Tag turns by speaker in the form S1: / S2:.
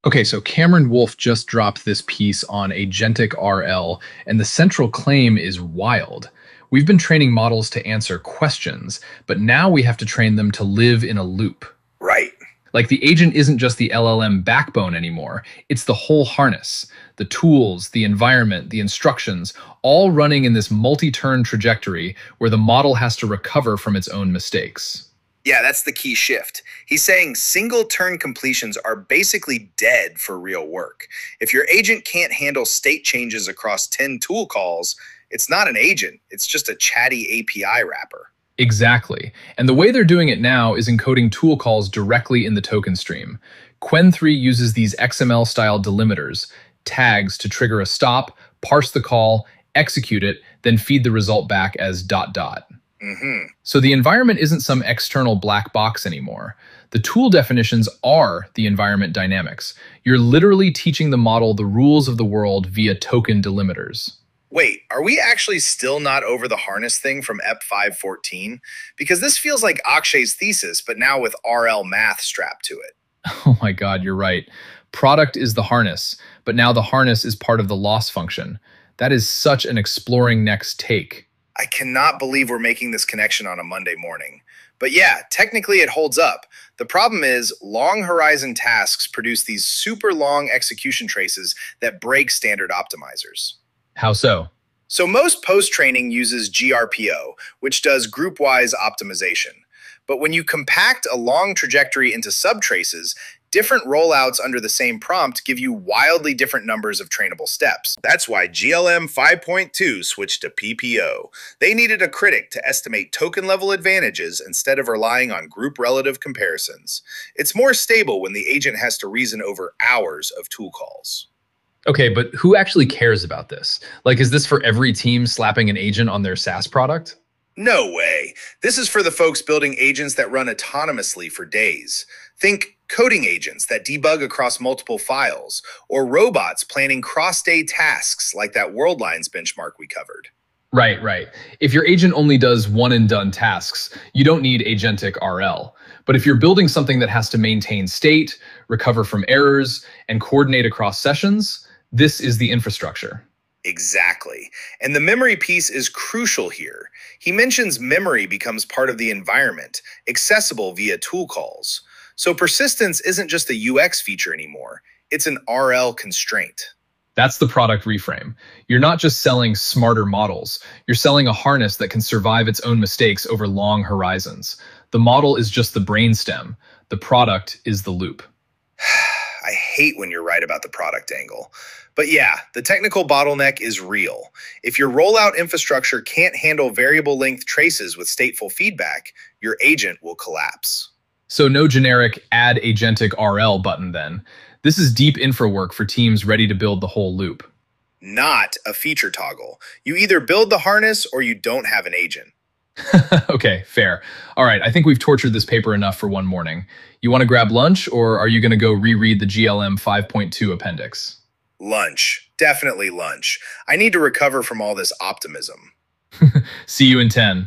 S1: Okay, so Cameron Wolf just dropped this piece on Agentic RL, and the central claim is wild. We've been training models to answer questions, but now we have to train them to live in a loop.
S2: Right.
S1: Like the agent isn't just the LLM backbone anymore, it's the whole harness. The tools, the environment, the instructions, all running in this multi turn trajectory where the model has to recover from its own mistakes.
S2: Yeah, that's the key shift. He's saying single turn completions are basically dead for real work. If your agent can't handle state changes across 10 tool calls, it's not an agent, it's just a chatty API wrapper.
S1: Exactly. And the way they're doing it now is encoding tool calls directly in the token stream. Qwen 3 uses these XML style delimiters, tags to trigger a stop, parse the call, execute it, then feed the result back as dot dot.
S2: Hmm.
S1: So the environment isn't some external black box anymore. The tool definitions are the environment dynamics. You're literally teaching the model the rules of the world via token delimiters.
S2: Wait, are we actually still not over the harness thing from EP 514? Because this feels like Akshay's thesis, but now with RL math strapped to it.
S1: Oh my God, you're right. Product is the harness, but now the harness is part of the loss function. That is such an exploring next take.
S2: I cannot believe we're making this connection on a Monday morning. But yeah, technically it holds up. The problem is long horizon tasks produce these super long execution traces that break standard optimizers.
S1: How so?
S2: So most post-training uses GRPO, which does group-wise optimization. But when you compact a long trajectory into subtraces, different rollouts under the same prompt give you wildly different numbers of trainable steps. That's why GLM 5.2 switched to PPO. They needed a critic to estimate token level advantages instead of relying on group relative comparisons. It's more stable when the agent has to reason over hours of tool calls.
S1: Okay, but who actually cares about this? Like, is this for every team slapping an agent on their SaaS product?
S2: No way. This is for the folks building agents that run autonomously for days. Think coding agents that debug across multiple files, or robots planning cross-day tasks like that Worldlines benchmark we covered.
S1: Right, right. If your agent only does one and done tasks, you don't need agentic RL. But if you're building something that has to maintain state, recover from errors, and coordinate across sessions, this is the infrastructure.
S2: Exactly. And the memory piece is crucial here. He mentions memory becomes part of the environment, accessible via tool calls. So persistence isn't just a UX feature anymore, it's an RL constraint.
S1: That's the product reframe. You're not just selling smarter models, you're selling a harness that can survive its own mistakes over long horizons. The model is just the brainstem, the product is the loop.
S2: I hate when you're right about the product angle. But yeah, the technical bottleneck is real. If your rollout infrastructure can't handle variable length traces with stateful feedback, your agent will collapse.
S1: So no generic add agentic RL button then. This is deep infra work for teams ready to build the whole loop.
S2: Not a feature toggle. You either build the harness or you don't have an agent.
S1: Okay, fair. All right, I think we've tortured this paper enough for one morning. You want to grab lunch, or are you going to go reread the GLM 5.2 appendix?
S2: Lunch. Definitely lunch. I need to recover from all this optimism.
S1: See you in 10.